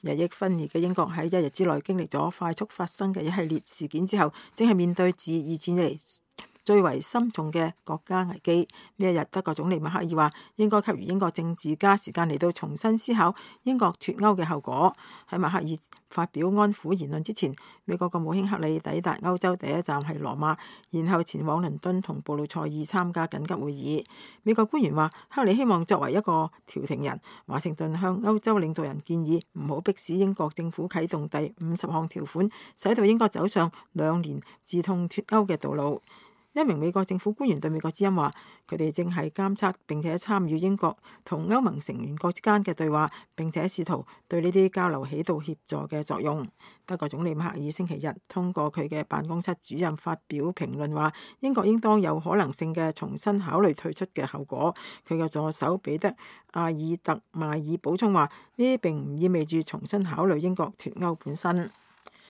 日益分裂嘅英國喺一日之內經歷咗快速發生嘅一系列事件之後，正係面對自二戰以嚟最為深重嘅國家危機。呢一日，德國總理默克爾話應該給予英國政治家時間嚟到重新思考英國脫歐嘅後果。喺默克爾發表安撫言論之前，美國國務卿克里抵達歐洲第一站係羅馬，然後前往倫敦同布魯塞爾參加緊急會議。美國官員話，克里希望作為一個調停人，華盛頓向歐洲領導人建議唔好迫使英國政府啟動第50項條款，使到英國走上2年自痛脫歐嘅道路。一名美國政府官員對美國之音話，佢哋正係監測並且參與英國同歐盟成員國之間嘅對話，並且試圖對呢啲交流起到協助嘅作用。德國總理默克爾星期日通過佢嘅辦公室主任發表評論話，英國應當有可能性嘅重新考慮退出嘅後果。佢嘅助手彼得阿爾特邁爾補充話，呢啲並唔意味住重新考慮英國脫歐本身。